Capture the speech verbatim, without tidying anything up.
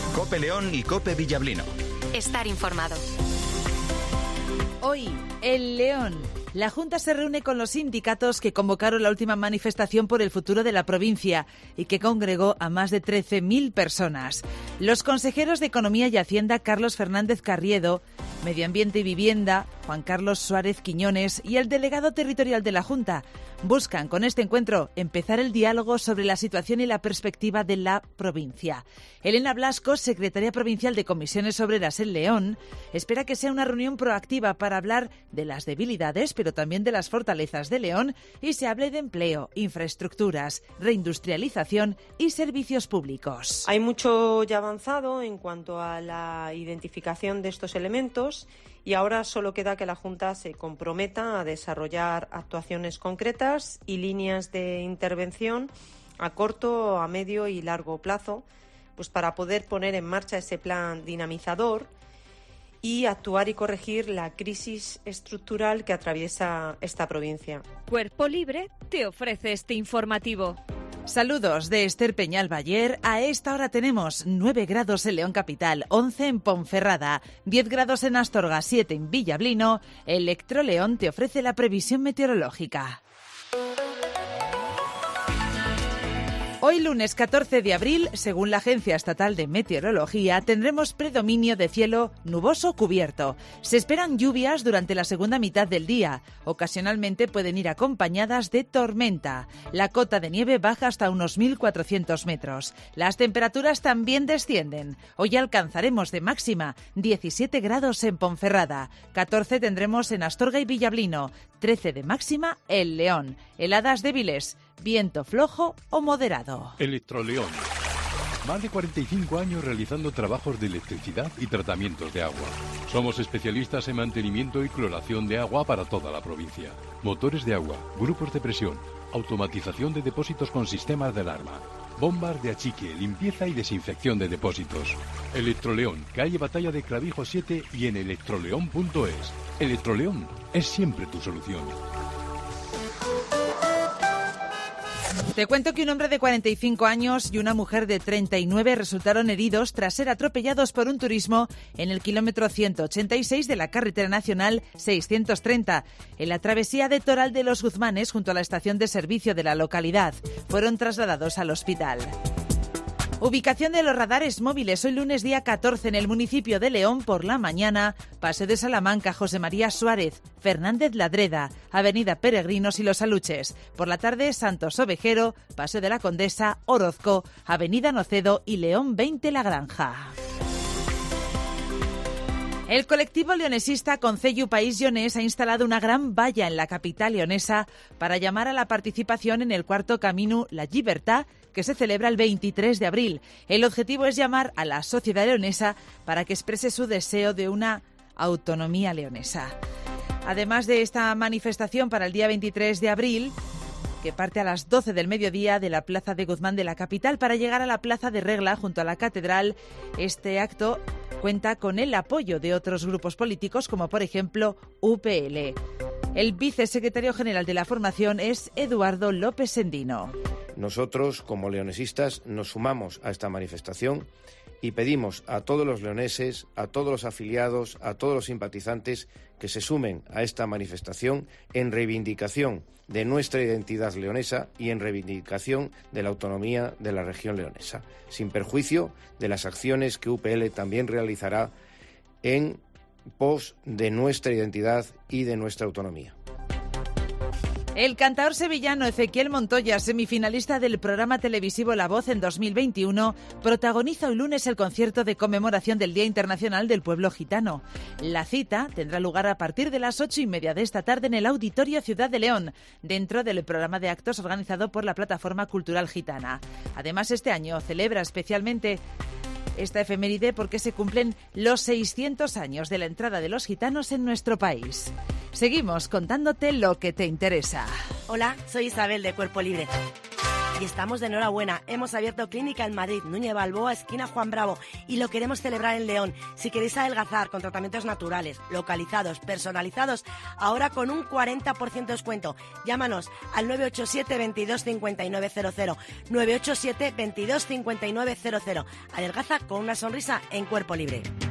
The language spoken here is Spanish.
COPE León y COPE Villablino. Estar informado. Hoy, el León. La Junta se reúne con los sindicatos que convocaron la última manifestación por el futuro de la provincia y que congregó a más de trece mil personas. Los consejeros de Economía y Hacienda, Carlos Fernández Carriedo, Medio Ambiente y Vivienda, Juan Carlos Suárez Quiñones, y el delegado territorial de la Junta buscan con este encuentro empezar el diálogo sobre la situación y la perspectiva de la provincia. Elena Blasco, secretaria provincial de Comisiones Obreras en León, espera que sea una reunión proactiva para hablar de las debilidades, pero también de las fortalezas de León, y se hable de empleo, infraestructuras, reindustrialización y servicios públicos. Hay mucho ya avanzado en cuanto a la identificación de estos elementos y ahora solo queda que la Junta se comprometa a desarrollar actuaciones concretas y líneas de intervención a corto, a medio y largo plazo, pues para poder poner en marcha ese plan dinamizador y actuar y corregir la crisis estructural que atraviesa esta provincia. Cuerpo Libre te ofrece este informativo. Saludos de Esther Peñal Bayer. A esta hora tenemos nueve grados en León Capital, once en Ponferrada, diez grados en Astorga, siete en Villablino. Electroleón te ofrece la previsión meteorológica. Hoy lunes catorce de abril, según la Agencia Estatal de Meteorología, tendremos predominio de cielo nuboso cubierto. Se esperan lluvias durante la segunda mitad del día. Ocasionalmente pueden ir acompañadas de tormenta. La cota de nieve baja hasta unos mil cuatrocientos metros. Las temperaturas también descienden. Hoy alcanzaremos de máxima diecisiete grados en Ponferrada, catorce tendremos en Astorga y Villablino, trece de máxima en León. Heladas débiles, viento flojo o moderado. Electroleón. Más de cuarenta y cinco años realizando trabajos de electricidad y tratamientos de agua. Somos especialistas en mantenimiento y cloración de agua para toda la provincia. Motores de agua, grupos de presión, automatización de depósitos con sistemas de alarma, bombas de achique, limpieza y desinfección de depósitos. Electroleón, calle Batalla de Clavijo siete y en electroleón punto es. Electroleón es siempre tu solución. Te cuento que un hombre de cuarenta y cinco años y una mujer de treinta y nueve resultaron heridos tras ser atropellados por un turismo en el kilómetro ciento ochenta y seis de la carretera nacional seiscientos treinta, en la travesía de Toral de los Guzmanes junto a la estación de servicio de la localidad. Fueron trasladados al hospital. Ubicación de los radares móviles hoy lunes día catorce en el municipio de León por la mañana, Paseo de Salamanca, José María Suárez, Fernández Ladreda, Avenida Peregrinos y Los Aluches. Por la tarde, Santos Ovejero, Paseo de la Condesa, Orozco, Avenida Nocedo y León veinte La Granja. El colectivo leonesista Concello País Lleonés ha instalado una gran valla en la capital leonesa para llamar a la participación en el cuarto Camino La Llibertà, que se celebra el veintitrés de abril. El objetivo es llamar a la sociedad leonesa para que exprese su deseo de una autonomía leonesa. Además de esta manifestación para el día veintitrés de abril, que parte a las doce del mediodía de la Plaza de Guzmán de la capital para llegar a la Plaza de Regla junto a la Catedral, este acto cuenta con el apoyo de otros grupos políticos como por ejemplo U P L. El vicesecretario general de la formación es Eduardo López Sendino. Nosotros, como leonesistas, nos sumamos a esta manifestación y pedimos a todos los leoneses, a todos los afiliados, a todos los simpatizantes que se sumen a esta manifestación en reivindicación de nuestra identidad leonesa y en reivindicación de la autonomía de la región leonesa, sin perjuicio de las acciones que U P L también realizará en pos de nuestra identidad y de nuestra autonomía. El cantaor sevillano Ezequiel Montoya, semifinalista del programa televisivo La Voz en dos mil veintiuno, protagoniza hoy lunes el concierto de conmemoración del Día Internacional del Pueblo Gitano. La cita tendrá lugar a partir de las ocho y media de esta tarde en el Auditorio Ciudad de León, dentro del programa de actos organizado por la Plataforma Cultural Gitana. Además, este año celebra especialmente esta efeméride porque se cumplen los seiscientos años de la entrada de los gitanos en nuestro país. Seguimos contándote lo que te interesa. Hola, soy Isabel de Cuerpo Libre. Y estamos de enhorabuena. Hemos abierto clínica en Madrid, Núñez Balboa, esquina Juan Bravo, y lo queremos celebrar en León. Si queréis adelgazar con tratamientos naturales, localizados, personalizados, ahora con un cuarenta por ciento de descuento. Llámanos al nueve ocho siete, veintidós, cincuenta y nueve cero cero. nueve ocho siete, veintidós, cincuenta y nueve cero cero. Adelgaza con una sonrisa en Cuerpo Libre.